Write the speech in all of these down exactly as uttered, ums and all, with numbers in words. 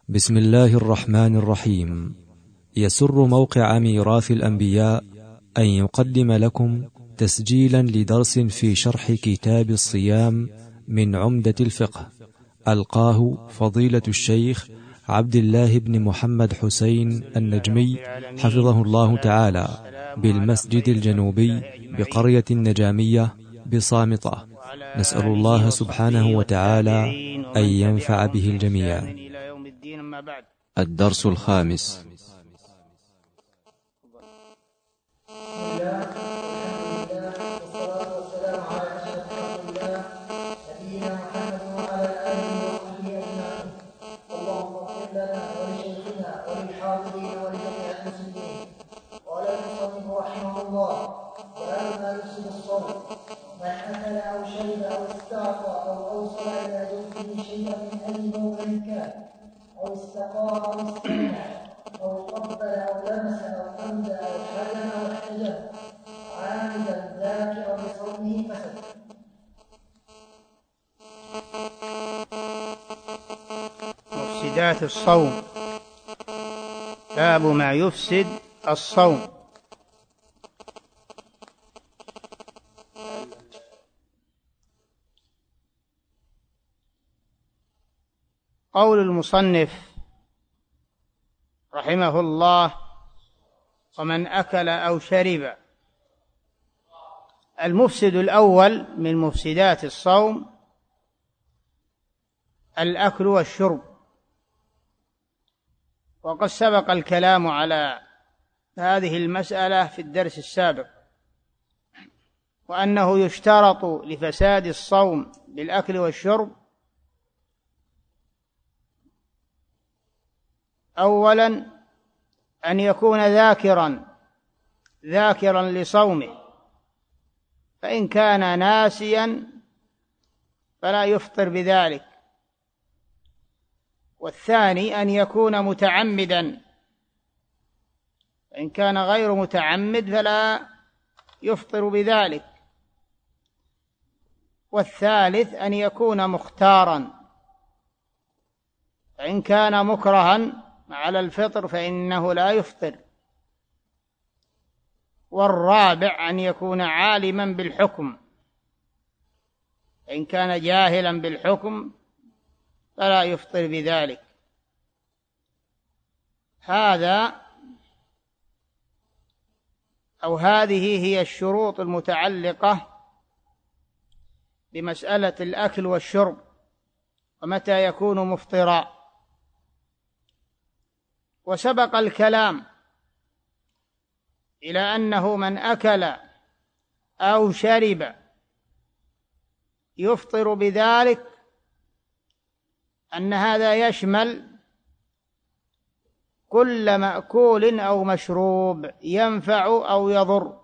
بسم الله الرحمن الرحيم. يسر موقع ميراث الأنبياء أن يقدم لكم تسجيلا لدرس في شرح كتاب الصيام من عمدة الفقه، ألقاه فضيلة الشيخ عبد الله بن محمد حسين النجمي حفظه الله تعالى بالمسجد الجنوبي بقرية النجامية بصامطة. نسأل الله سبحانه وتعالى أن ينفع به الجميع. الدرس الخامس. من أكل أو شرب أو استعطى أو أوصل إلى جوفه شيئا من أي موضع كان، أو استقى أو استمع أو قبل أو لمس أو أمد أو حلم أو احتجب عامدا ذاكرا لصومه فسد. مفسدات الصوم. باب ما يفسد الصوم. قول المصنف رحمه الله: ومن أكل أو شرب. المفسد الأول من مفسدات الصوم الأكل والشرب، وقد سبق الكلام على هذه المسألة في الدرس السابق، وأنه يشترط لفساد الصوم بالأكل والشرب أولا أن يكون ذاكرا ذاكرا لصومه، فإن كان ناسيا فلا يفطر بذلك. والثاني أن يكون متعمدا، فإن كان غير متعمد فلا يفطر بذلك. والثالث أن يكون مختارا، فإن كان مكرها على الفطر فإنه لا يفطر. والرابع أن يكون عالما بالحكم، إن كان جاهلا بالحكم فلا يفطر بذلك. هذا أو هذه هي الشروط المتعلقة بمسألة الأكل والشرب ومتى يكون مفطرا. وسبق الكلام إلى أنه من أكل أو شرب يفطر بذلك، أن هذا يشمل كل مأكول أو مشروب ينفع أو يضر،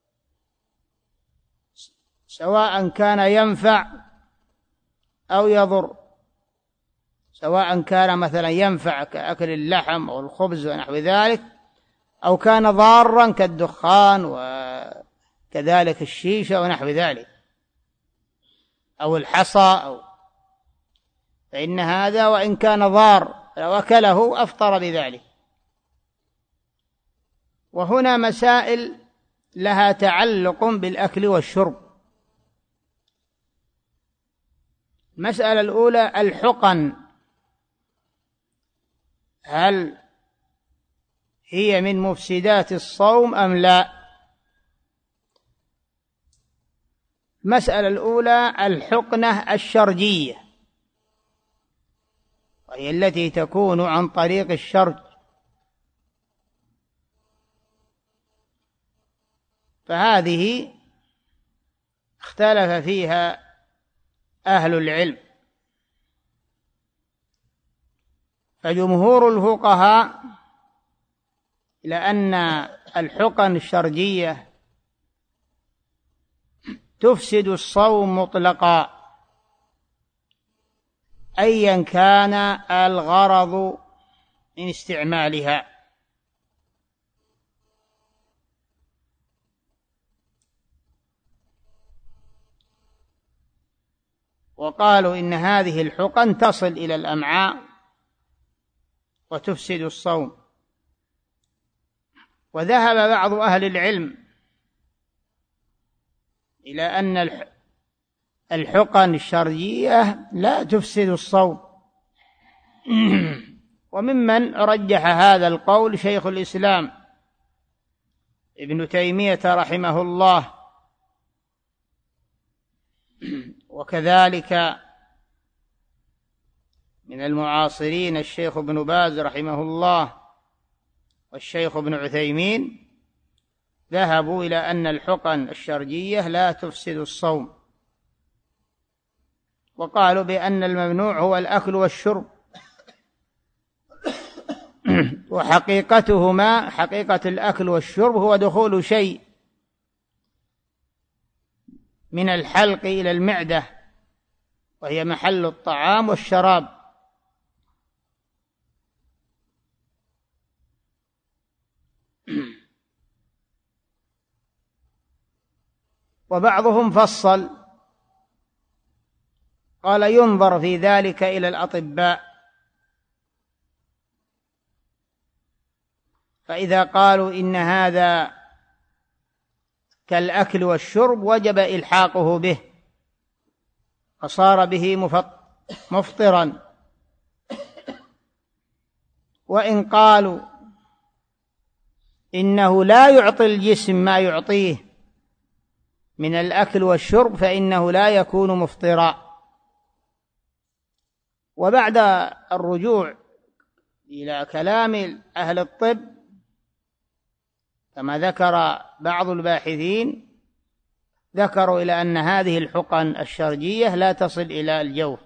سواء كان ينفع أو يضر، سواء كان مثلا ينفع كأكل اللحم أو الخبز ونحو ذلك، أو كان ضارا كالدخان وكذلك الشيشة ونحو ذلك، أو الحصى، أو فإن هذا وإن كان ضار لو أكله أفطر بذلك. وهنا مسائل لها تعلق بالأكل والشرب. المسألة الأولى: الحقن، هل هي من مفسدات الصوم أم لا؟ المسألة الأولى الحقنة الشرجية، وهي التي تكون عن طريق الشرج. فهذه اختلف فيها أهل العلم، فجمهور الفقهاء إلى أن الحقن الشرجية تفسد الصوم مطلقا، أيا كان الغرض من استعمالها. وقالوا إن هذه الحقن تصل إلى الأمعاء وتفسد الصوم. وذهب بعض أهل العلم إلى أن الحقن الشرجية لا تفسد الصوم، وممن رجح هذا القول شيخ الإسلام ابن تيمية رحمه الله، وكذلك من المعاصرين الشيخ ابن باز رحمه الله والشيخ ابن عثيمين، ذهبوا إلى أن الحقن الشرجية لا تفسد الصوم، وقالوا بأن الممنوع هو الأكل والشرب، وحقيقتهما حقيقة الأكل والشرب هو دخول شيء من الحلق إلى المعدة، وهي محل الطعام والشراب. وبعضهم فصل قال ينظر في ذلك إلى الأطباء، فإذا قالوا إن هذا كالأكل والشرب وجب إلحاقه به، فصار به مفطرا. وإن قالوا إنه لا يعطي الجسم ما يعطيه من الأكل والشرب فإنه لا يكون مفطرا. وبعد الرجوع إلى كلام أهل الطب كما ذكر بعض الباحثين، ذكروا إلى أن هذه الحقن الشرجية لا تصل إلى الجوف،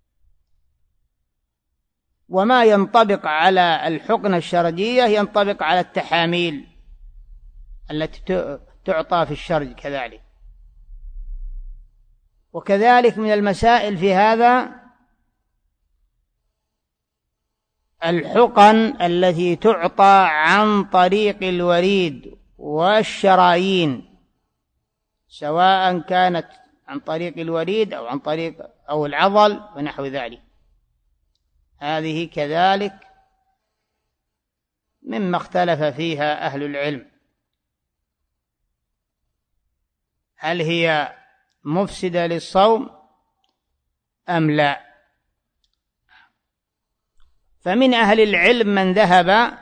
وما ينطبق على الحقن الشرجية ينطبق على التحاميل التي تعطى في الشرج كذلك. وكذلك من المسائل في هذا الحقن التي تعطى عن طريق الوريد والشرايين، سواء كانت عن طريق الوريد أو عن طريق أو العضل ونحو ذلك، هذه كذلك مما اختلف فيها أهل العلم، هل هي مفسدة للصوم أم لا؟ فمن أهل العلم من ذهب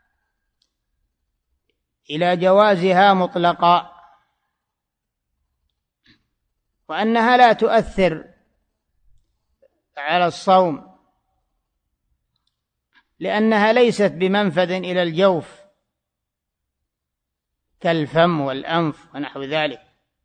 إلى جوازها مطلقا، وأنها لا تؤثر على الصوم، لأنها ليست بمنفذ إلى الجوف كالفم والأنف ونحو ذلك.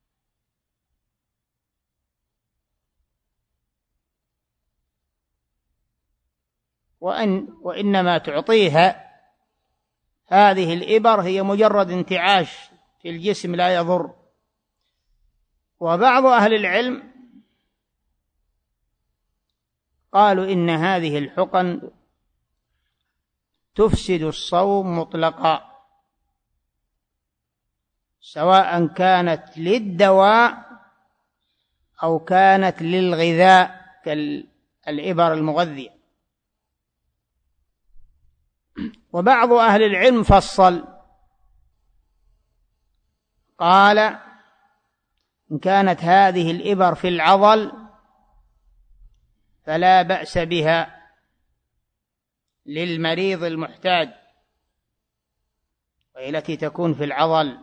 وإن وإنما تعطيها هذه الإبر هي مجرد انتعاش في الجسم لا يضر. وبعض أهل العلم قالوا إن هذه الحقن تفسد الصوم مطلقا، سواء كانت للدواء أو كانت للغذاء كالإبر المغذية. وبعض أهل العلم فصل قال إن كانت هذه الإبر في العضل فلا بأس بها للمريض المحتاج، وهي التي تكون في العضل.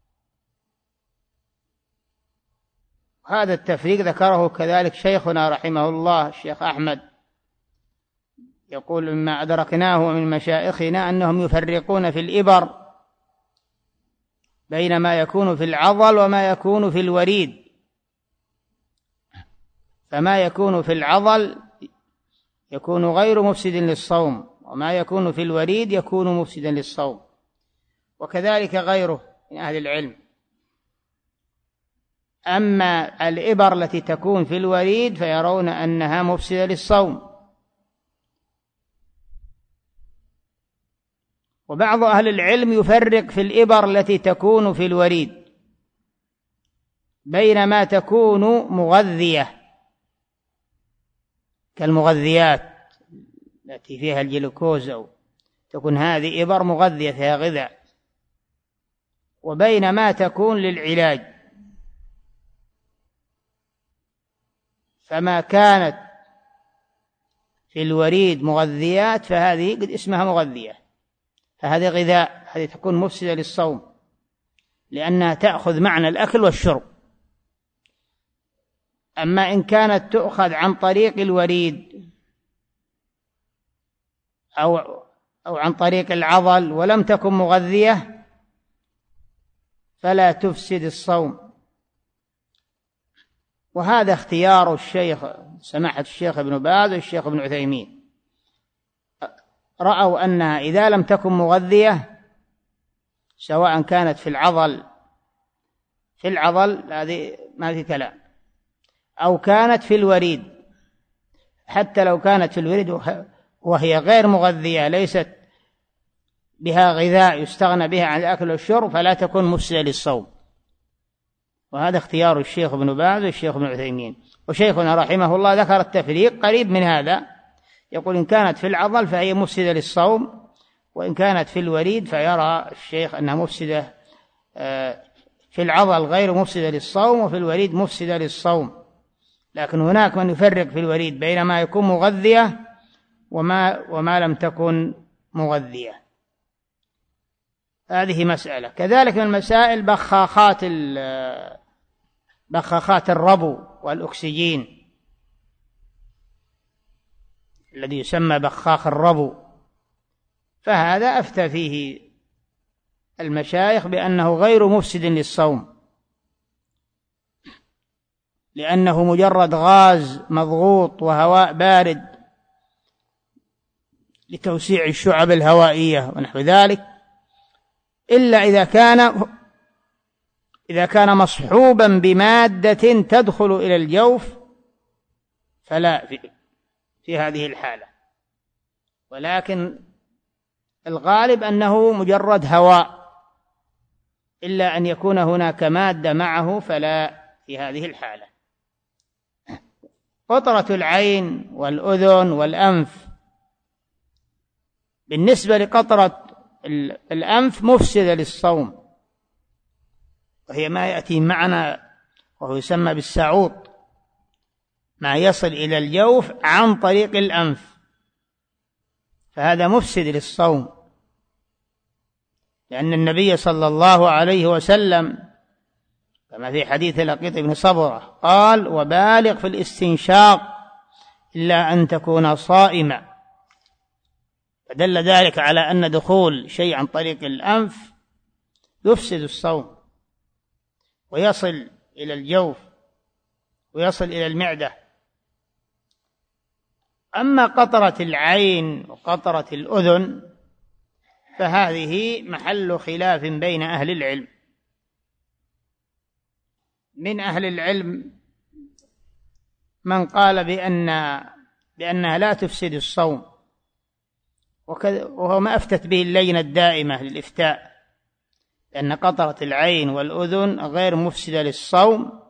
هذا التفريق ذكره كذلك شيخنا رحمه الله الشيخ أحمد، يقول مما أدركناه من مشائخنا أنهم يفرقون في الإبر بين ما يكون في العضل وما يكون في الوريد، فما يكون في العضل يكون غير مفسد للصوم، وما يكون في الوريد يكون مفسدا للصوم، وكذلك غيره من أهل العلم. أما الإبر التي تكون في الوريد فيرون أنها مفسدة للصوم. وبعض أهل العلم يفرق في الإبر التي تكون في الوريد بين ما تكون مغذية كالمغذيات التي فيها الجلوكوز أو تكون هذه إبر مغذية فيها غذاء، وبينما تكون للعلاج. فما كانت في الوريد مغذيات فهذه قد اسمها مغذية، فهذه غذاء، هذه تكون مفسدة للصوم لأنها تأخذ معنى الأكل والشرب. أما إن كانت تؤخذ عن طريق الوريد أو أو عن طريق العضل ولم تكن مغذية فلا تفسد الصوم. وهذا اختيار الشيخ سماحة الشيخ ابن باز والشيخ ابن عثيمين، رأوا أنها إذا لم تكن مغذية سواء كانت في العضل في العضل هذه ما في كلام، أو كانت في الوريد، حتى لو كانت في الوريد وهي غير مغذية ليست بها غذاء يستغنى بها عن الأكل والشرب فلا تكون مفسدة للصوم. وهذا اختيار الشيخ ابن باز والشيخ ابن عثيمين. وشيخنا رحمه الله ذكر التفريق قريب من هذا، يقول إن كانت في العضل فهي مفسدة للصوم، وإن كانت في الوريد فيرى الشيخ أنها مفسدة في العضل غير مفسدة للصوم، وفي الوريد مفسدة للصوم. لكن هناك من يفرق في الوريد بين ما يكون مغذية وما, وما لم تكن مغذية. هذه مسألة. كذلك من المسائل بخاخات بخاخات الربو والأكسجين الذي يسمى بخاخ الربو، فهذا أفتى فيه المشايخ بأنه غير مفسد للصوم، لأنه مجرد غاز مضغوط وهواء بارد لتوسيع الشعب الهوائية ونحو ذلك، إلا إذا كان إذا كان مصحوبا بمادة تدخل إلى الجوف فلا في, في هذه الحالة. ولكن الغالب أنه مجرد هواء، إلا أن يكون هناك مادة معه فلا في هذه الحالة. قطرة العين والأذن والأنف، بالنسبة لقطرة الأنف مفسدة للصوم، وهي ما يأتي معنا وهو يسمى بالسعوط، ما يصل إلى الجوف عن طريق الأنف، فهذا مفسد للصوم، لأن النبي صلى الله عليه وسلم كما في حديث لقيط بن صبرة قال: وبالغ في الاستنشاق إلا أن تكون صائما. فدل ذلك على أن دخول شيء عن طريق الأنف يفسد الصوم ويصل إلى الجوف ويصل إلى المعدة. أما قطرة العين وقطرة الأذن فهذه محل خلاف بين أهل العلم. من أهل العلم من قال بأن بأنها لا تفسد الصوم، وهو ما أفتت به اللجنة الدائمة للإفتاء، لأن قطرة العين والأذن غير مفسدة للصوم،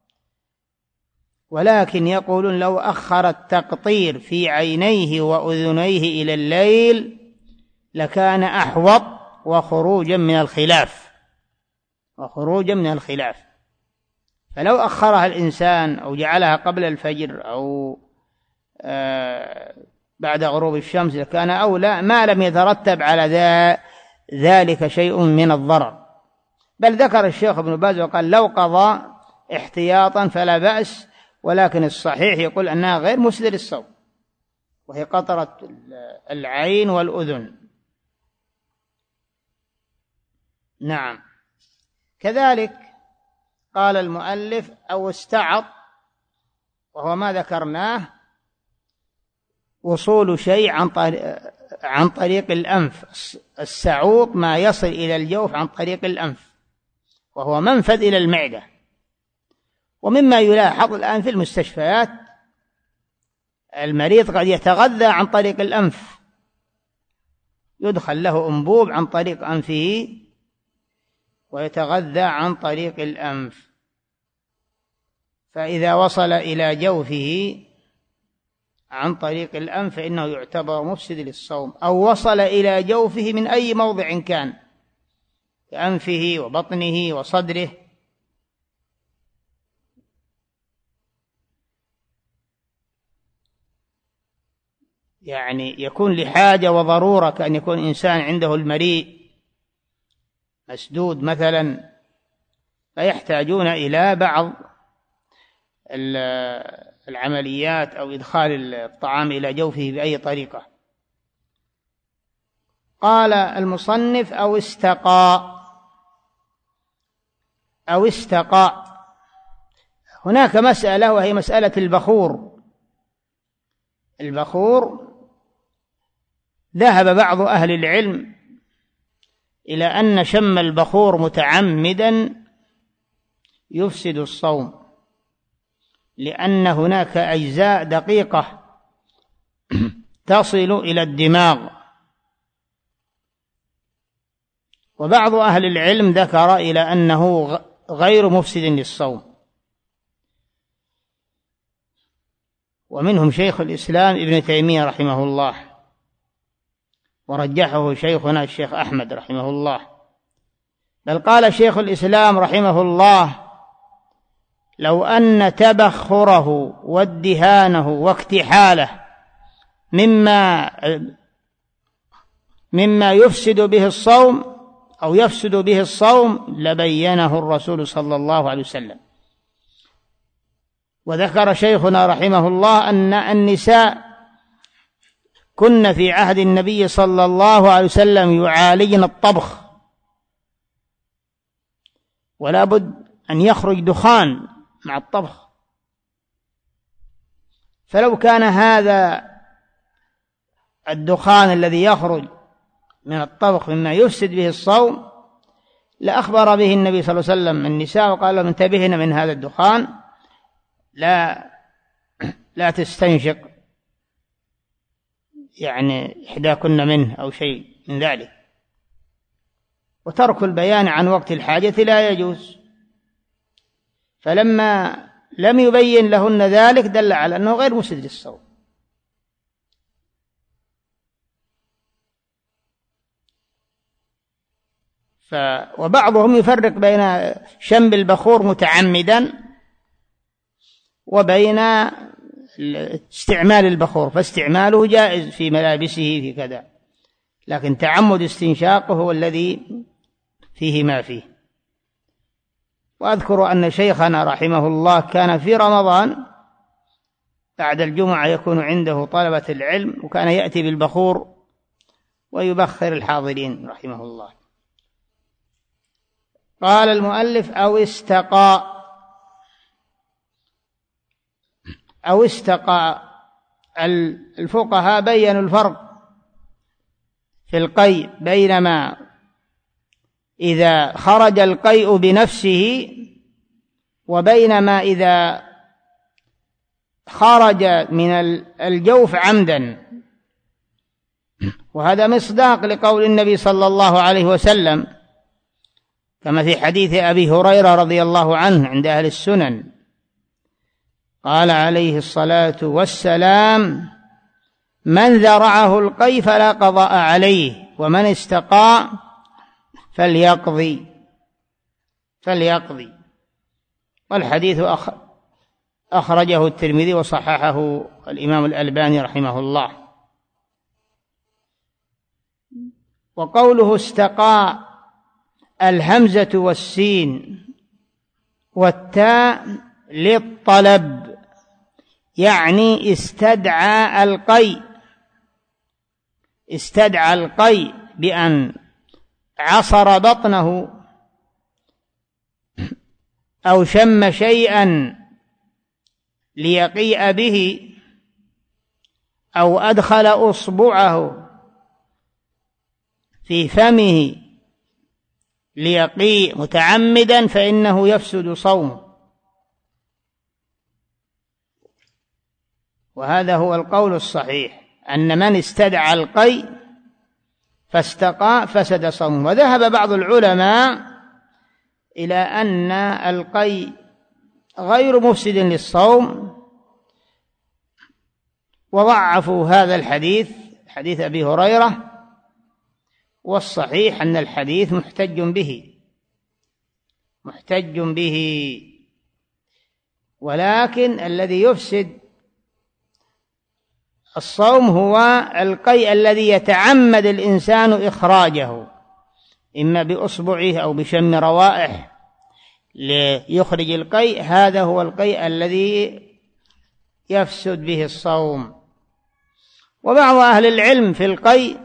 ولكن يقولون لو أخر التقطير في عينيه وأذنيه إلى الليل لكان أحوط وخروجا من الخلاف وخروجا من الخلاف فلو أخرها الإنسان أو جعلها قبل الفجر أو بعد غروب الشمس لكان أولى، ما لم يترتب على ذلك شيء من الضرر. بل ذكر الشيخ ابن باز وقال لو قضى احتياطا فلا بأس، ولكن الصحيح يقول أنها غير مفسدة للصوم، وهي قطرة العين والأذن. نعم. كذلك قال المؤلف أو استعط، وهو ما ذكرناه، وصول شيء عن طريق عن طريق الأنف. السعوط ما يصل إلى الجوف عن طريق الأنف، وهو منفذ إلى المعدة. ومما يلاحظ الآن في المستشفيات المريض قد يتغذى عن طريق الأنف، يدخل له أنبوب عن طريق أنفه ويتغذى عن طريق الأنف، فإذا وصل إلى جوفه عن طريق الأنف فإنه يعتبر مفسد للصوم، أو وصل إلى جوفه من أي موضع كان، كأنفه وبطنه وصدره. يعني يكون لحاجة وضرورة، كأن يكون إنسان عنده المريء مسدود مثلا، فيحتاجون إلى بعض العمليات أو إدخال الطعام إلى جوفه بأي طريقة. قال المصنف أو استقى أو استقى هناك مسألة، وهي مسألة البخور. البخور ذهب بعض أهل العلم إلى أن شم البخور متعمدا يفسد الصوم، لأن هناك أجزاء دقيقة تصل إلى الدماغ. وبعض أهل العلم ذكر إلى أنه غير مفسد للصوم، ومنهم شيخ الإسلام ابن تيمية رحمه الله، ورجحه شيخنا الشيخ أحمد رحمه الله. بل قال شيخ الإسلام رحمه الله: لو أن تبخره وادهانه واكتحاله مما مما يفسد به الصوم أو يفسد به الصوم لبينه الرسول صلى الله عليه وسلم. وذكر شيخنا رحمه الله أن النساء كن في عهد النبي صلى الله عليه وسلم يعالجن الطبخ، ولا بد أن يخرج دخان مع الطبخ، فلو كان هذا الدخان الذي يخرج من الطبخ مما يفسد به الصوم لأخبر به النبي صلى الله عليه وسلم النساء وقال لهم: انتبهن من هذا الدخان، لا لا تستنشق يعني إحداكن منه أو شيء من ذلك. وترك البيان عن وقت الحاجة لا يجوز، فلما لم يبين لهن ذلك دل على أنه غير مفسد للصوم. ف... وبعضهم يفرق بين شم البخور متعمدا وبين استعمال البخور، فاستعماله جائز في ملابسه في كذا، لكن تعمد استنشاقه هو الذي فيه ما فيه. وأذكر أن شيخنا رحمه الله كان في رمضان بعد الجمعة يكون عنده طلبة العلم، وكان يأتي بالبخور ويبخر الحاضرين رحمه الله. قال المؤلف: أو استقى أو استقى الفقهاء بيّنوا الفرق في القيء، بينما إذا خرج القيء بنفسه وبينما إذا خرج من الجوف عمدا. وهذا مصداق لقول النبي صلى الله عليه وسلم كما في حديث أبي هريرة رضي الله عنه عند أهل السنن، قال عليه الصلاة والسلام: من ذرعه القيء فلا قضاء عليه، ومن استقى فليقضي فليقضي والحديث أخرجه الترمذي وصححه الإمام الألباني رحمه الله. وقوله استقى الهمزة والسين والتاء للطلب، يعني استدعى القيء استدعى القيء بأن عصر بطنه أو شم شيئا ليقيء به أو أدخل أصبعه في فمه ليقيء متعمدا فإنه يفسد صومه. وهذا هو القول الصحيح، أن من استدعى القيء فاستقى فسد صومه. وذهب بعض العلماء إلى أن القيء غير مفسد للصوم، وضعفوا هذا الحديث، حديث أبي هريرة، والصحيح أن الحديث محتج به محتج به ولكن الذي يفسد الصوم هو القيء الذي يتعمد الإنسان إخراجه، إما بأصبعه أو بشم روائح ليخرج القيء، هذا هو القيء الذي يفسد به الصوم. وبعض أهل العلم في القيء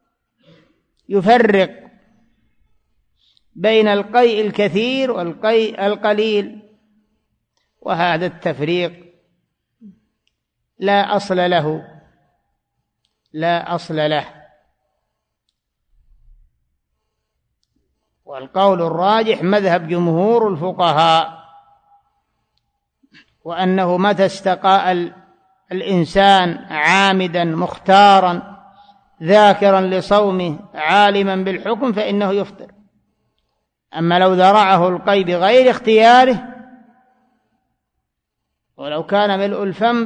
يفرق بين القيء الكثير والقيء القليل، وهذا التفريق لا أصل له لا أصل له والقول الراجح مذهب جمهور الفقهاء، وأنه متى استقاء الإنسان عامدا مختارا ذاكرا لصومه عالما بالحكم فإنه يفطر. أما لو ذرعه القيء بغير اختياره، ولو كان ملء الفم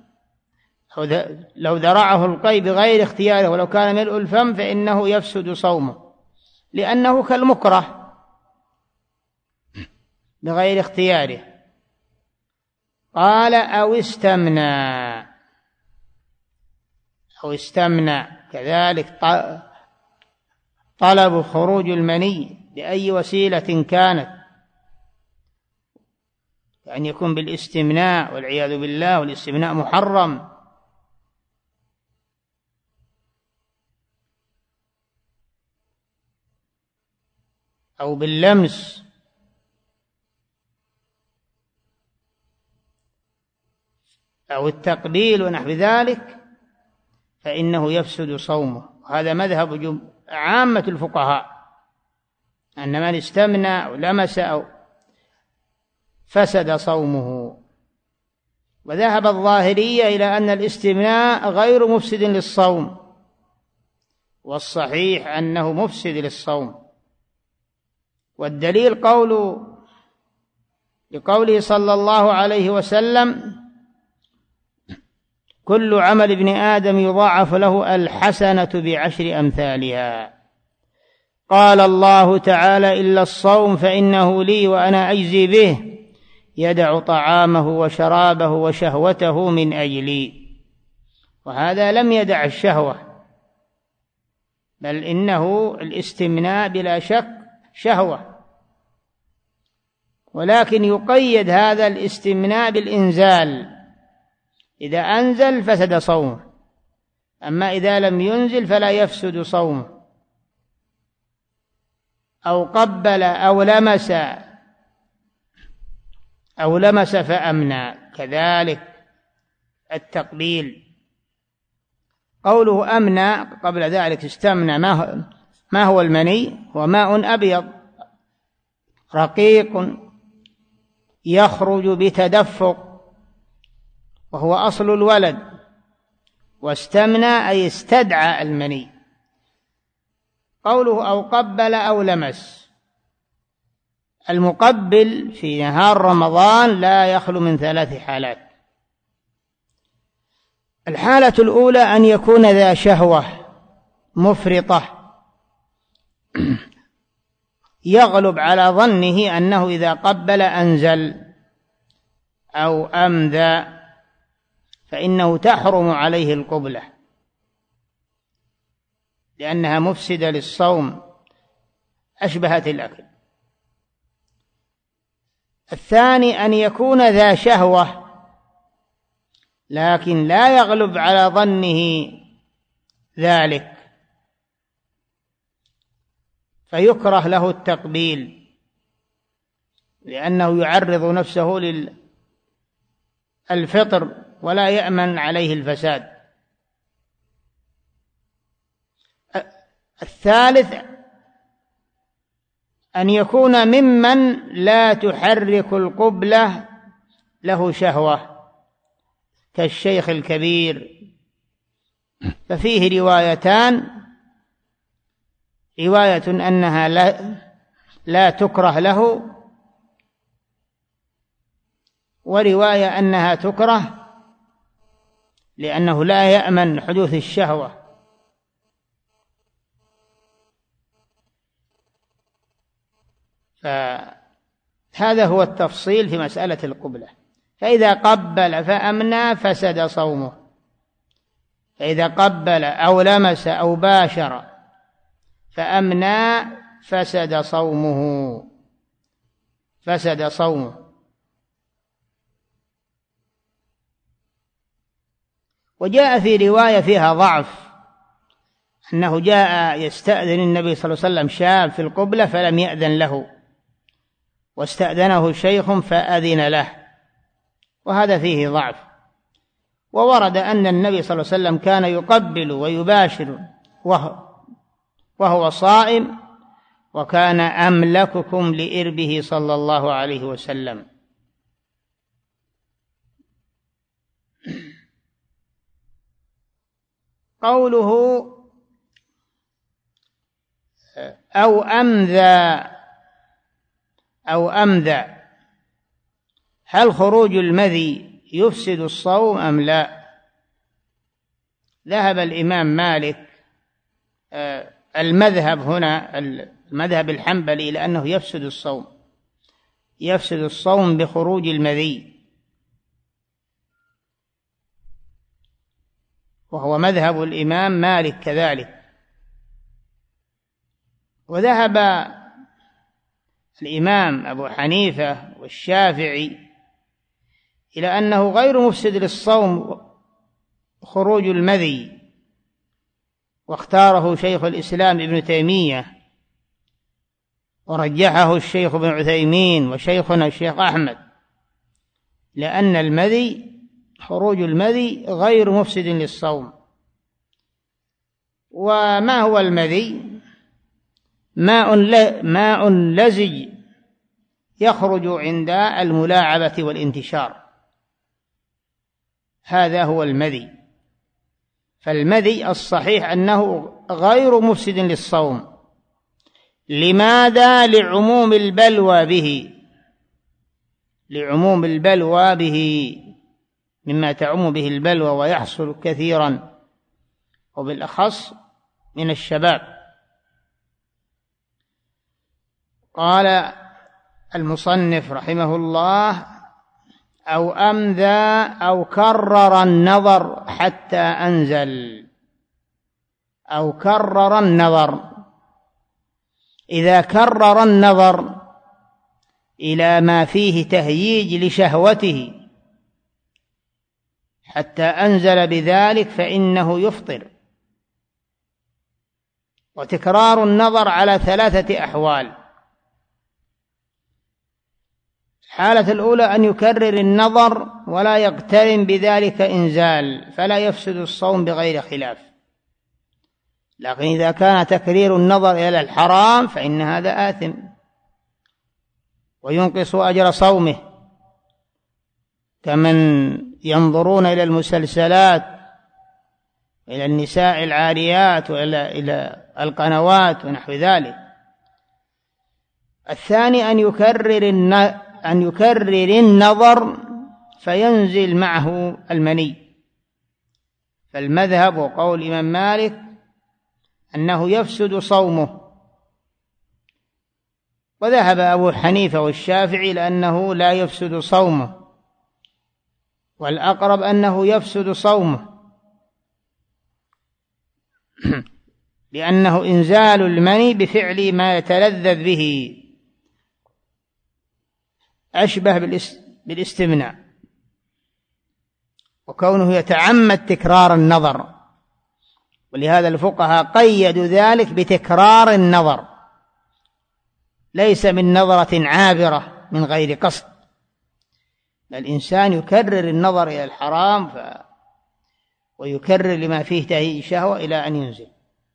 لو ذرعه القيء بغير اختياره ولو كان ملء الفم فإنه يفسد صومه، لأنه كالمكره بغير اختياره. قال أو استمنى أو استمنى كذلك طلب خروج المني بأي وسيلة كانت، يعني يكون بالاستمناء والعياذ بالله، والاستمناء محرم. أو باللمس أو التقبيل ونحو ذلك فإنه يفسد صومه. وهذا مذهب عامة الفقهاء، أن من استمنى أو لمس أو فسد صومه. وذهب الظاهرية إلى أن الاستمناء غير مفسد للصوم، والصحيح أنه مفسد للصوم. والدليل قول لقوله صلى الله عليه وسلم: كل عمل ابن آدم يضاعف له الحسنة بعشر أمثالها. قال الله تعالى: إلا الصوم فإنه لي وأنا أجزي به، يدع طعامه وشرابه وشهوته من أجلي. وهذا لم يدع الشهوة، بل إنه الاستمناء بلا شك شهوة، ولكن يقيد هذا الاستمناء بالإنزال، إذا أنزل فسد صومه، أما إذا لم ينزل فلا يفسد صومه. أو قبل أو لمس أو لمس فأمنى، كذلك التقبيل. قوله أمنى قبل ذلك استمنى، ما هو المني؟ هو ماء أبيض رقيق يخرج بتدفق، وهو أصل الولد. واستمنى أي استدعى المني. قوله أو قبل أو لمس، المقبل في نهار رمضان لا يخلو من ثلاث حالات. الحالة الأولى أن يكون ذا شهوة مفرطة يغلب على ظنه أنه إذا قبل أنزل أو أمذى، فإنه تحرم عليه القبلة لأنها مفسدة للصوم، أشبهت الأكل. الثاني أن يكون ذا شهوة لكن لا يغلب على ظنه ذلك، فيكره له التقبيل لأنه يعرض نفسه للفطر ولا يأمن عليه الفساد. الثالث أن يكون ممن لا تحرك القبلة له شهوة كالشيخ الكبير، ففيه روايتان: رواية أنها لا, لا تكره له، ورواية أنها تكره، لأنه لا يأمن حدوث الشهوة. فهذا هو التفصيل في مسألة القبلة. فإذا قبل فأمنى فسد صومه، فإذا قبل أو لمس أو باشر فأمنى فسد صومه فسد صومه. وجاء في رواية فيها ضعف أنه جاء يستأذن النبي صلى الله عليه وسلم شاب في القبلة فلم يأذن له، واستأذنه شيخ فأذن له، وهذا فيه ضعف. وورد أن النبي صلى الله عليه وسلم كان يقبل ويباشر وهو صائم، وكان أملككم لإربه صلى الله عليه وسلم. قوله أو أمذى أو أمذى، هل خروج المذي يفسد الصوم أم لا؟ ذهب الإمام مالك المذهب هنا المذهب الحنبلي إلى أنه يفسد الصوم يفسد الصوم بخروج المذي، وهو مذهب الإمام مالك كذلك. وذهب الإمام أبو حنيفة والشافعي إلى أنه غير مفسد للصوم خروج المذي، واختاره شيخ الإسلام ابن تيمية، ورجحه الشيخ ابن عثيمين وشيخنا الشيخ أحمد، لأن المذي خروج المذي غير مفسد للصوم. وما هو المذي؟ ماء ماء لزج يخرج عند الملاعبة والانتشار، هذا هو المذي. فالمذي الصحيح أنه غير مفسد للصوم. لماذا؟ لعموم البلوى به لعموم البلوى به مما تعم به البلوى ويحصل كثيرا، وبالأخص من الشباب. قال المصنف رحمه الله أو أمذى أو كرر النظر حتى أنزل أو كرر النظر. إذا كرر النظر إلى ما فيه تهييج لشهوته حتى أنزل بذلك فإنه يفطر. وتكرار النظر على ثلاثة أحوال: الحالة الأولى أن يكرر النظر ولا يقترن بذلك إنزال، فلا يفسد الصوم بغير خلاف. لكن إذا كان تكرير النظر إلى الحرام فإن هذا آثم وينقص أجر صومه، كمن ينظرون إلى المسلسلات، إلى النساء العاريات، وإلى إلى القنوات ونحو ذلك. الثاني أن يكرر أن يكرر النظر فينزل معه المني. فالمذهب وقول الإمام مالك أنه يفسد صومه، وذهب أبو حنيفة والشافعي لأنه لا يفسد صومه، والأقرب أنه يفسد صومه، لأنه إنزال المني بفعل ما يتلذذ به أشبه بالاستمناء، وكونه يتعمد تكرار النظر، ولهذا الفقهاء قيدوا ذلك بتكرار النظر، ليس من نظرة عابرة من غير قصد. الإنسان يكرر النظر إلى الحرام ف... ويكرر لما فيه تهيئ الشهوة إلى أن ينزل.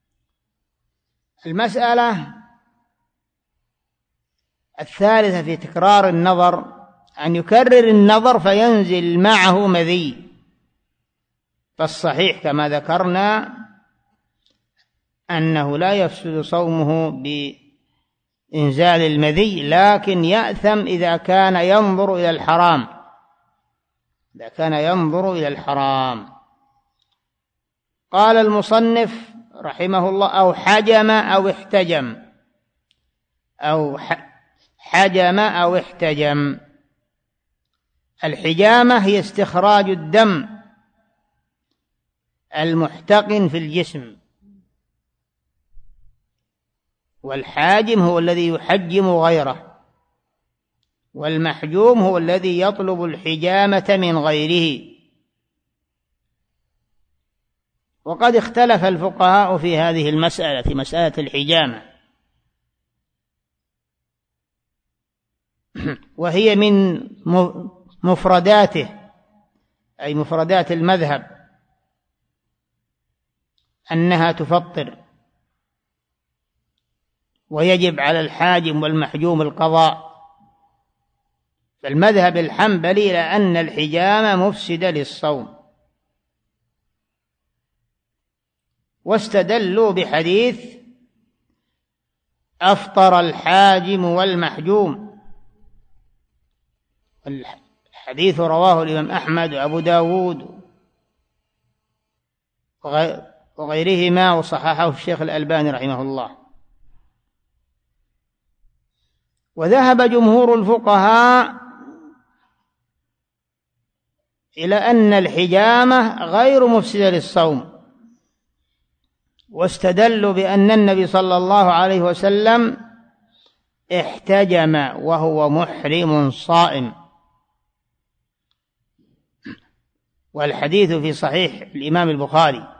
المسألة الثالثة في تكرار النظر أن يكرر النظر فينزل معه مذي. فالصحيح كما ذكرنا أنه لا يفسد صومه بإنزال المذي، لكن يأثم إذا كان ينظر إلى الحرام إذا كان ينظر إلى الحرام قال المصنف رحمه الله: أو حجم أو احتجم، أو حجم أو احتجم. الحجامة هي استخراج الدم المحتقن في الجسم، والحاجم هو الذي يحجم غيره، والمحجوم هو الذي يطلب الحجامة من غيره. وقد اختلف الفقهاء في هذه المسألة، في مسألة الحجامة، وهي من مفرداته، أي مفردات المذهب، أنها تفطر، ويجب على الحاجم والمحجوم القضاء. فالمذهب الحنبلي لأن الحجامة مفسدة للصوم، واستدلوا بحديث أفطر الحاجم والمحجوم. الحديث رواه الإمام أحمد وأبو داود وغيرهما، وصححه الشيخ الألباني رحمه الله. وذهب جمهور الفقهاء إلى أن الحجامة غير مفسدة للصوم، واستدلوا بأن النبي صلى الله عليه وسلم احتجم وهو محرم صائم، والحديث في صحيح الإمام البخاري.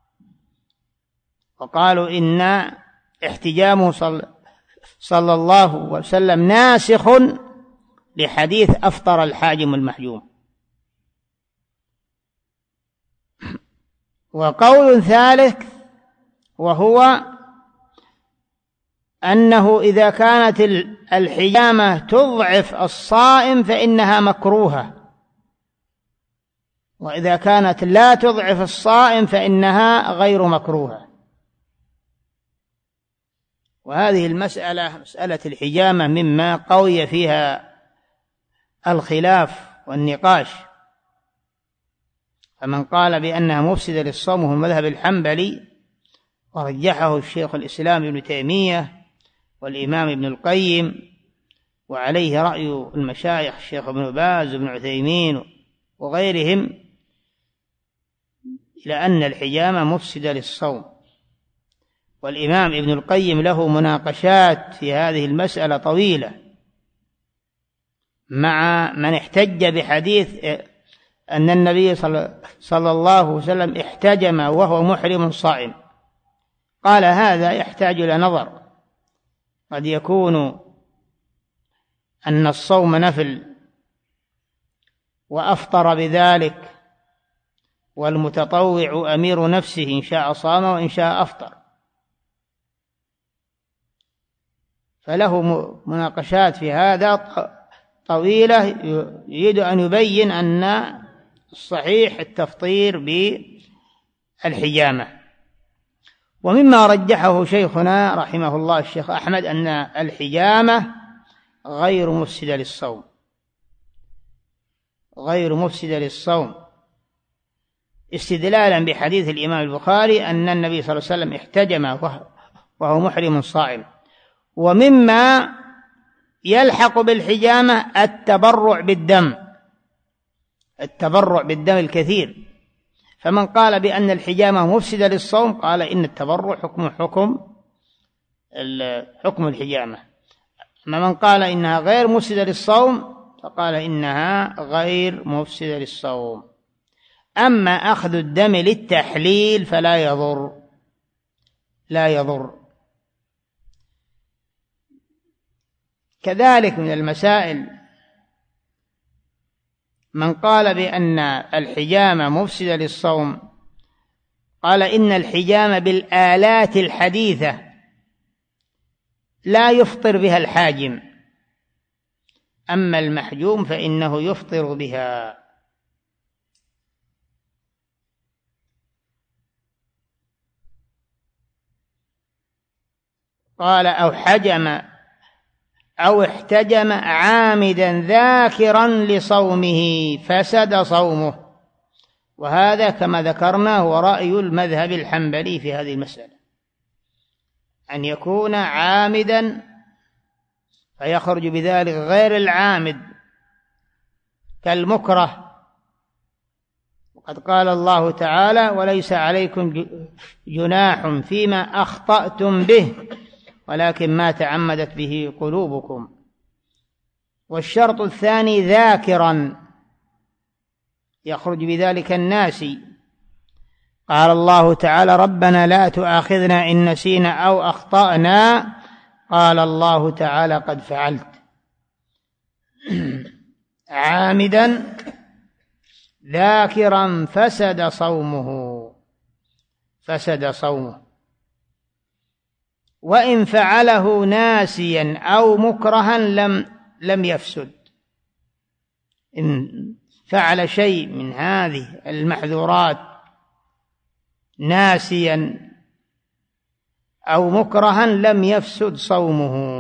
وقالوا إن احتجامه صلى الله عليه وسلم ناسخ لحديث أفطر الحاجم المحجوم. وقول ثالث وهو أنه إذا كانت الحجامة تضعف الصائم فإنها مكروهة، وإذا كانت لا تضعف الصائم فإنها غير مكروهة. وهذه المسألة، مسألة الحجامة، مما قوي فيها الخلاف والنقاش. فمن قال بأنها مفسدة للصوم هو المذهب الحنبلي، ورجحه الشيخ الإسلام ابن تيمية والإمام ابن القيم، وعليه رأي المشايخ الشيخ ابن باز وابن عثيمين وغيرهم، إلى أن الحجامة مفسدة للصوم. والإمام ابن القيم له مناقشات في هذه المسألة طويلة مع من احتج بحديث أن النبي صلى الله عليه وسلم احتجم وهو محرم صائم. قال هذا يحتاج إلى نظر، قد يكون أن الصوم نفل وأفطر بذلك، والمتطوع أمير نفسه، إن شاء صام وإن شاء أفطر. فله مناقشات في هذا طويلة، يريد أن يبين أن الصحيح التفطير بالحجامة. ومما رجحه شيخنا رحمه الله الشيخ أحمد أن الحجامة غير مفسدة للصوم، غير مفسدة للصوم، استدلالا بحديث الإمام البخاري أن النبي صلى الله عليه وسلم احتجم وهو محرم صائم. ومما يلحق بالحجامة التبرع بالدم، التبرع بالدم الكثير. فمن قال بأن الحجامة مفسدة للصوم قال إن التبرع حكم حكم حكم الحجامة. أما من قال إنها غير مفسدة للصوم فقال إنها غير مفسدة للصوم. أما أخذ الدم للتحليل فلا يضر، لا يضر. كذلك من المسائل من قال بأن الحجامة مفسدة للصوم قال إن الحجامة بالآلات الحديثة لا يفطر بها الحاجم، أما المحجوم فإنه يفطر بها. قال أو حجم أو احتجم عامدا ذاكرا لصومه فسد صومه. وهذا كما ذكرنا هو رأي المذهب الحنبلي في هذه المسألة، أن يكون عامدا فيخرج بذلك غير العامد كالمكره. وقد قال الله تعالى: وليس عليكم جناح فيما أخطأتم به ولكن ما تعمدت به قلوبكم. والشرط الثاني ذاكرا، يخرج بذلك الناسي. قال الله تعالى: ربنا لا تؤاخذنا إن نسينا أو أخطأنا. قال الله تعالى: قد فعلت. عامدا ذاكرا فسد صومه فسد صومه وإن فعله ناسيا أو مكرها لم لم يفسد. إن فعل شيء من هذه المحذورات ناسيا أو مكرها لم يفسد صومه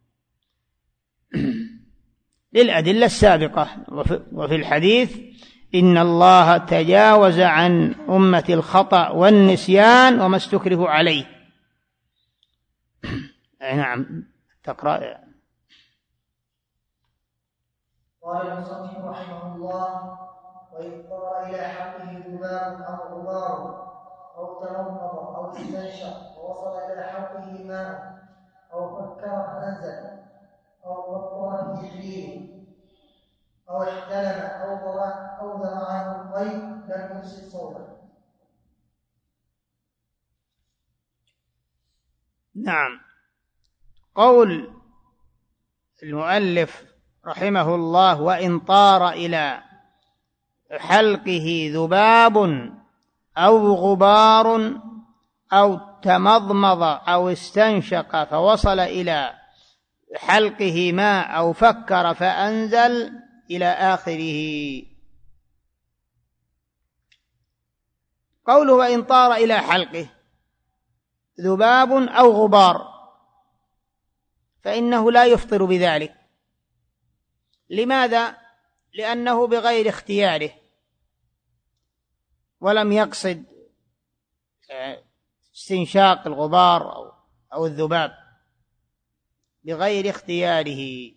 للأدلة السابقة. وفي الحديث: إن الله تجاوز عن أمة الخطأ والنسيان وما استكرهوا عليه. نعم، تقرأ. قال المصنف رحمه الله: وإذ طار إلى حقه ذباب أو غبار أو تنمض أو استنشق ووصل إلى حقه ماء أو فكر فأنزل أو وقر في حليل أو احتلم أو ضرع أو ذرعه الطيب لم يفسد صومه. نعم. قول المؤلف رحمه الله: وإن طار إلى حلقه ذباب أو غبار أو تمضمض أو استنشق فوصل إلى حلقه ماء أو فكر فأنزل إلى آخره. قوله وإن طار إلى حلقه ذباب أو غبار فإنه لا يفطر بذلك. لماذا؟ لأنه بغير اختياره ولم يقصد استنشاق الغبار أو أو الذباب، بغير اختياره.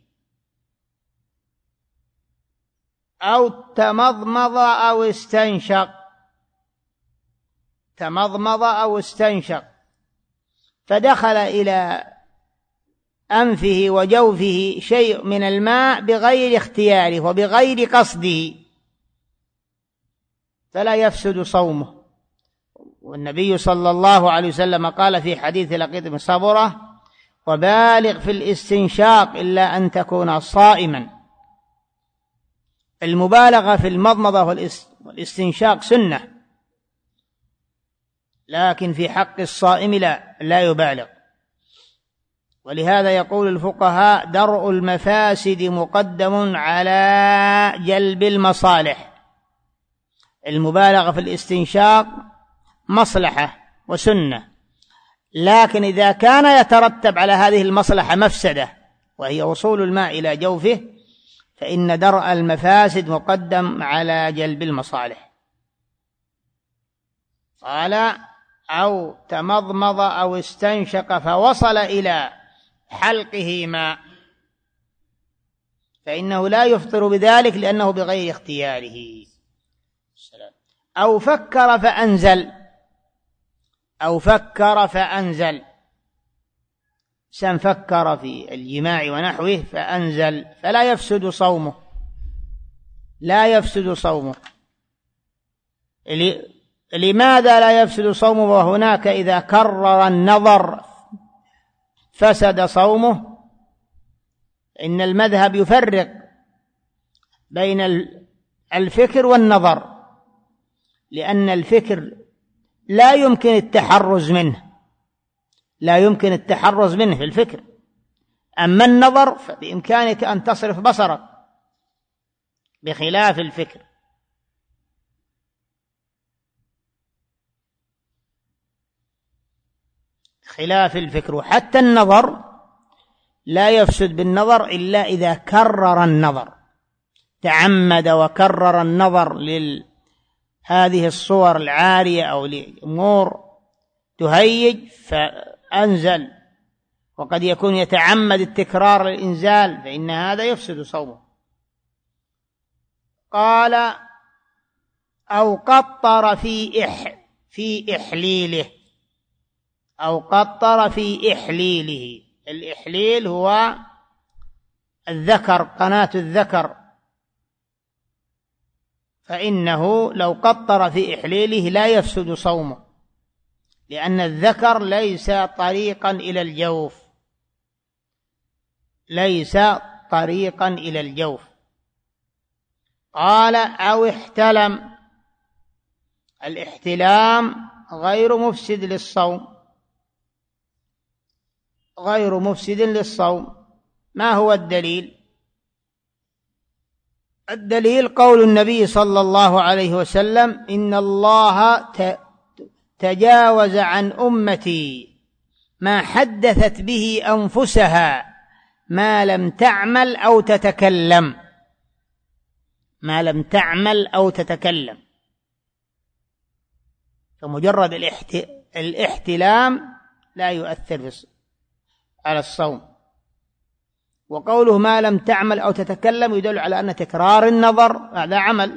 أو تمضمض أو استنشق تمضمض أو استنشق فدخل إلى أنفه وجوفه شيء من الماء بغير اختياره وبغير قصده فلا يفسد صومه. والنبي صلى الله عليه وسلم قال في حديث لقيط بن صبرة: وبالغ في الاستنشاق إلا أن تكون صائما. المبالغة في المضمضة والاستنشاق سنة، لكن في حق الصائم لا لا يبالغ. ولهذا يقول الفقهاء: درء المفاسد مقدم على جلب المصالح. المبالغة في الاستنشاق مصلحة وسنة، لكن إذا كان يترتب على هذه المصلحة مفسدة وهي وصول الماء إلى جوفه فإن درء المفاسد مقدم على جلب المصالح. قال: أو تمضمض أو استنشق فوصل إلى حلقه ماء فإنه لا يفطر بذلك لأنه بغير اختياره. أو فكر فأنزل أو فكر فأنزل سنفكر في الجماع ونحوه فأنزل فلا يفسد صومه لا يفسد صومه. لماذا لا يفسد صومه وهناك إذا كرر النظر فسد صومه؟ إن المذهب يفرق بين الفكر والنظر، لأن الفكر لا يمكن التحرز منه لا يمكن التحرز منه في الفكر. أما النظر فبإمكانك أن تصرف بصرك بخلاف الفكر. خلاف الفكر. وحتى النظر لا يفسد بالنظر إلا إذا كرر النظر، تعمد وكرر النظر هذه الصور العارية أو لأمور تهيج فأنزل، وقد يكون يتعمد التكرار للإنزال، فإن هذا يفسد صومه. قال أو قطر في إح في إحليله، أو قطر في إحليله. الإحليل هو الذكر، قناة الذكر، فإنه لو قطر في إحليله لا يفسد صومه، لأن الذكر ليس طريقا إلى الجوف، ليس طريقا إلى الجوف. قال أو احتلم. الاحتلام غير مفسد للصوم، غير مفسد للصوم. ما هو الدليل؟ الدليل قول النبي صلى الله عليه وسلم: إن الله تجاوز عن أمتي ما حدثت به أنفسها ما لم تعمل أو تتكلم، ما لم تعمل أو تتكلم. فمجرد الاحتلام لا يؤثر على الصوم. وقوله ما لم تعمل أو تتكلم يدل على أن تكرار النظر هذا عمل،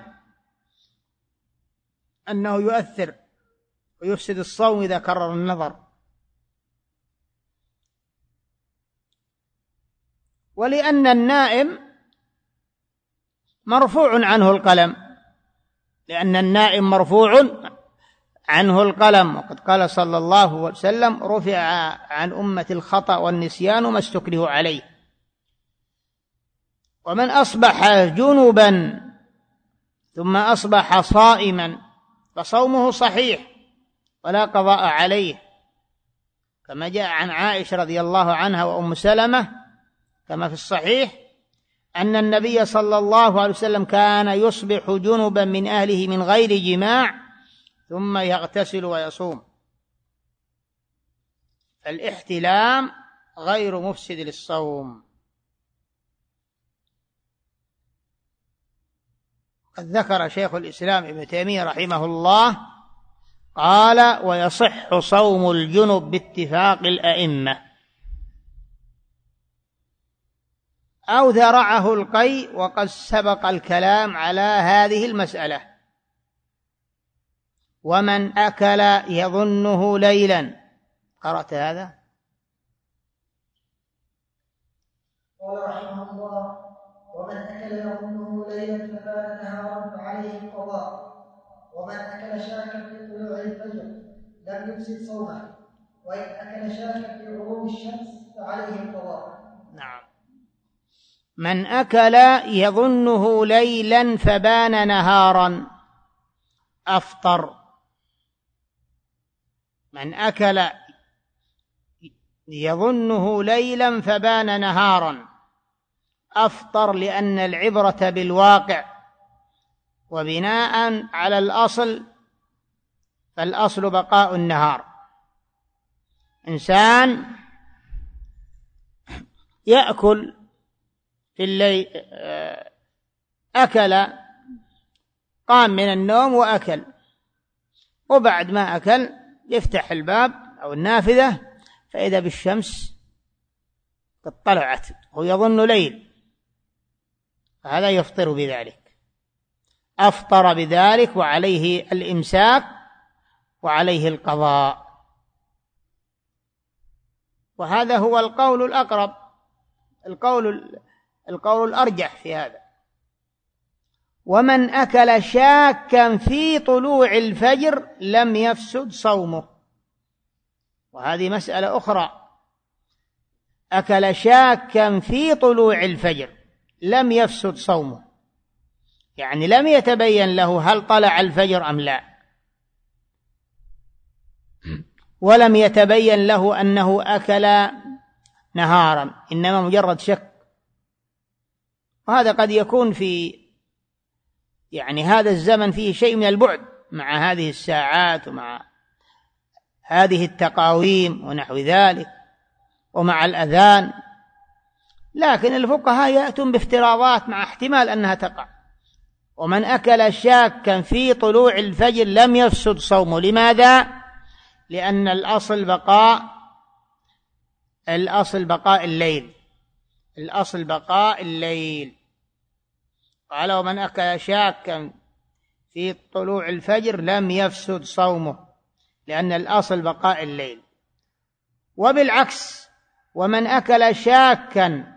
أنه يؤثر ويفسد الصوم إذا كرر النظر. ولأن النائم مرفوع عنه القلم، لأن النائم مرفوع عنه القلم، وقد قال صلى الله عليه وسلم: رفع عن أمة الخطأ والنسيان ما استكرهوا عليه. ومن أصبح جنبا ثم أصبح صائما فصومه صحيح ولا قضاء عليه، كما جاء عن عائشة رضي الله عنها وأم سلمة كما في الصحيح أن النبي صلى الله عليه وسلم كان يصبح جنبا من أهله من غير جماع ثم يغتسل ويصوم. فالاحتلام غير مفسد للصوم. قد ذكر شيخ الإسلام ابن تيمية رحمه الله قال: ويصح صوم الجنب باتفاق الأئمة. أو ذرعه القيء، وقد سبق الكلام على هذه المسألة. ومن أكل يظنه ليلا. قرأت هذا؟ قال رحمه الله: ومن أكل يظنه ليلا فبان نهارا فعليه القضاء، ومن أكل شاكا في طلوع الفجر لم يفسد صومه، وإن أكل شاكا في غروب الشمس فعليه القضاء. نعم. من أكل يظنه ليلا فبان نهارا أفطر. من أكل يظنه ليلا فبان نهارا أفطر، لأن العبرة بالواقع، وبناء على الأصل فالأصل بقاء النهار. إنسان يأكل في الليل، أكل، قام من النوم وأكل، وبعد ما أكل يفتح الباب أو النافذة فإذا بالشمس قد طلعت ويظن ليل، هذا يفطر بذلك، أفطر بذلك وعليه الإمساك وعليه القضاء. وهذا هو القول الأقرب، القول القول الأرجح في هذا. ومن أكل شاكا في طلوع الفجر لم يفسد صومه. وهذه مسألة أخرى. أكل شاكا في طلوع الفجر لم يفسد صومه، يعني لم يتبين له هل طلع الفجر أم لا، ولم يتبين له أنه أكل نهارا، إنما مجرد شك. وهذا قد يكون في يعني هذا الزمن فيه شيء من البعد مع هذه الساعات ومع هذه التقاويم ونحو ذلك ومع الأذان، لكن الفقهاء يأتون بافتراضات مع احتمال أنها تقع. ومن أكل شاكا في طلوع الفجر لم يفسد صومه. لماذا؟ لأن الأصل بقاء الأصل بقاء الليل الأصل بقاء الليل قال ومن أكل شاكا في طلوع الفجر لم يفسد صومه، لأن الأصل بقاء الليل. وبالعكس، ومن أكل شاكا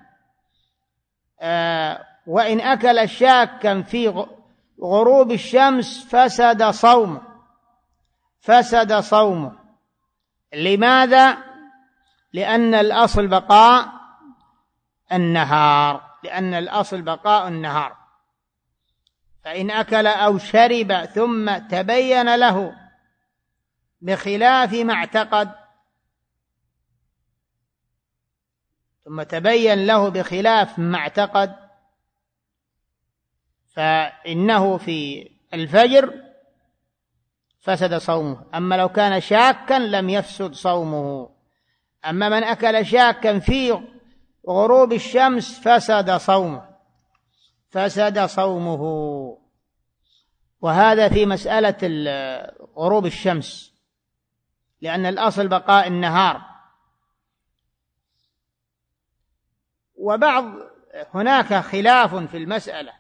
آه وإن أكل شاكا في غروب الشمس فسد صومه فسد صومه. لماذا؟ لأن الأصل بقاء النهار لأن الأصل بقاء النهار فإن أكل أو شرب ثم تبين له بخلاف ما اعتقد ثم تبين له بخلاف ما اعتقد فإنه في الفجر فسد صومه. أما لو كان شاكا لم يفسد صومه. أما من أكل شاكا في غروب الشمس فسد صومه فسد صومه وهذا في مسألة غروب الشمس، لأن الأصل بقاء النهار. وبعض هناك خلاف في المسألة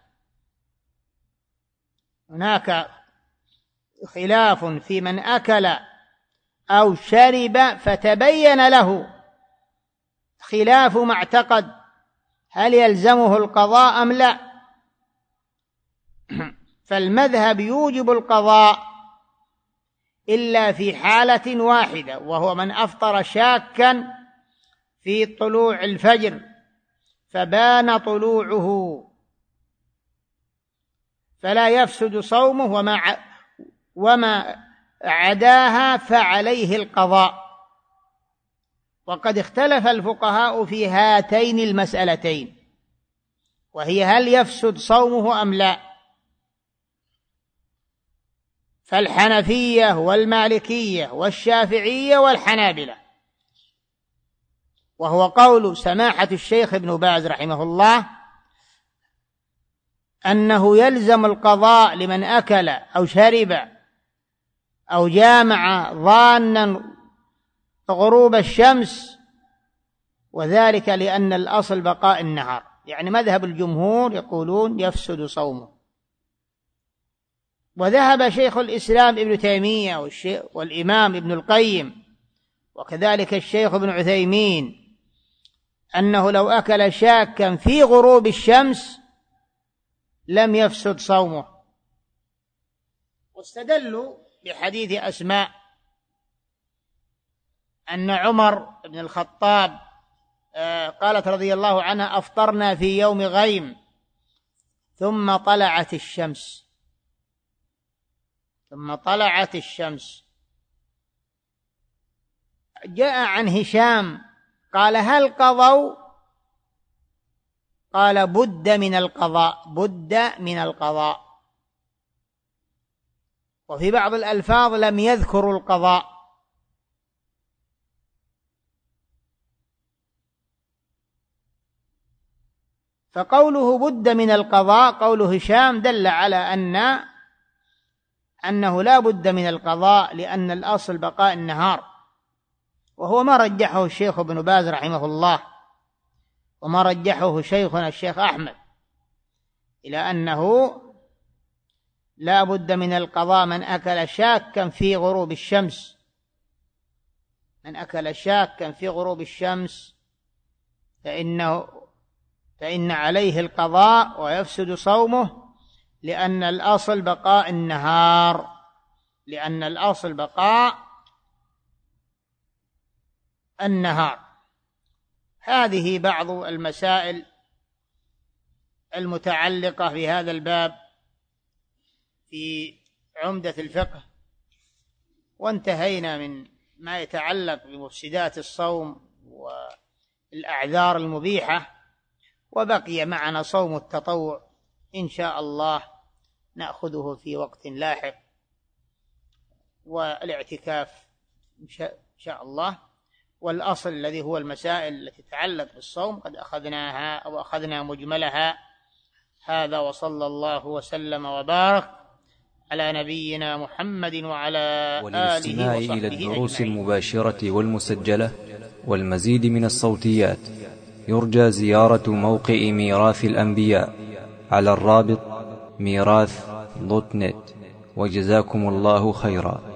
هناك خلاف في من أكل أو شرب فتبين له خلاف ما اعتقد هل يلزمه القضاء أم لا. فالمذهب يوجب القضاء إلا في حالة واحدة، وهو من أفطر شاكا في طلوع الفجر فبان طلوعه فلا يفسد صومه، وما وما عداها فعليه القضاء. وقد اختلف الفقهاء في هاتين المسألتين، وهي هل يفسد صومه أم لا. فالحنفية والمالكية والشافعية والحنابلة، وهو قول سماحة الشيخ ابن باز رحمه الله، أنه يلزم القضاء لمن أكل أو شرب أو جامع ظانا غروب الشمس، وذلك لأن الأصل بقاء النهار. يعني مذهب الجمهور يقولون يفسد صومه. وذهب شيخ الإسلام ابن تيمية والإمام ابن القيم وكذلك الشيخ ابن عثيمين أنه لو أكل شاكا في غروب الشمس لم يفسد صومه. واستدلوا بحديث أسماء أن عمر بن الخطاب قالت رضي الله عنها أفطرنا في يوم غيم ثم طلعت الشمس ثم طلعت الشمس جاء عن هشام قال هل قضوا؟ قال بد من القضاء بد من القضاء وفي بعض الألفاظ لم يذكروا القضاء. فقوله بد من القضاء قول هشام دل على أن أنه لا بد من القضاء، لأن الأصل بقاء النهار، وهو ما رجحه الشيخ ابن باز رحمه الله وما رجحه شيخنا الشيخ أحمد، إلى أنه لا بد من القضاء من أكل شاكا في غروب الشمس من أكل شاكا في غروب الشمس فإنه فإن عليه القضاء ويفسد صومه، لأن الأصل بقاء النهار لأن الأصل بقاء النهار. هذه بعض المسائل المتعلقة بهذا الباب في عمدة الفقه، وانتهينا من ما يتعلق بمفسدات الصوم والأعذار المبيحة، وبقي معنا صوم التطوع إن شاء الله نأخذه في وقت لاحق، والاعتكاف إن شاء الله. والأصل الذي هو المسائل التي تتعلق بالصوم قد أخذناها أو أخذنا مجملها هذا، وصلى الله وسلم وبارك على نبينا محمد وعلى وللاستماع آله وصحبه إلى الدروس أجمعين. المباشرة والمسجلة والمزيد من الصوتيات يرجى زيارة موقع ميراث الأنبياء على الرابط ميراث دوت نت. وجزاكم الله خيرا.